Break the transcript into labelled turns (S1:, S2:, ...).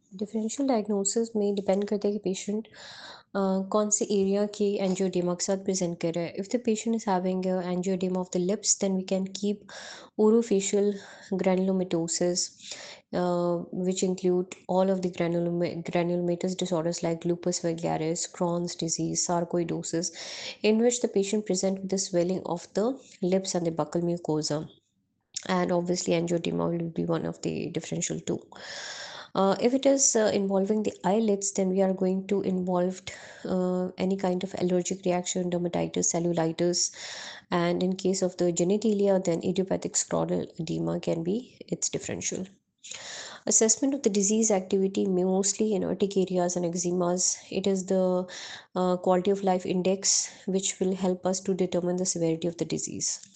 S1: Differential diagnosis में depend करता है कि पेशेंट कौन से एरिया की एंजियोडेमा के साथ प्रेजेंट कर रहा है. If the patient is having angioedema of the lips, then we can keep orofacial granulomatosis, which include all of the granulomatous disorders like lupus vulgaris, Crohn's disease, sarcoidosis, in which the patient present with the swelling of the lips and the buccal mucosa. And obviously angioedema will be one of the differential too. If it is involving the eyelids, then we are going to involve any kind of allergic reaction, dermatitis, cellulitis, and in case of the genitalia, then idiopathic scleral edema can be its differential. Assessment of the disease activity, mostly in urtic areas and eczemas. It is the quality of life index which will help us to determine the severity of the disease.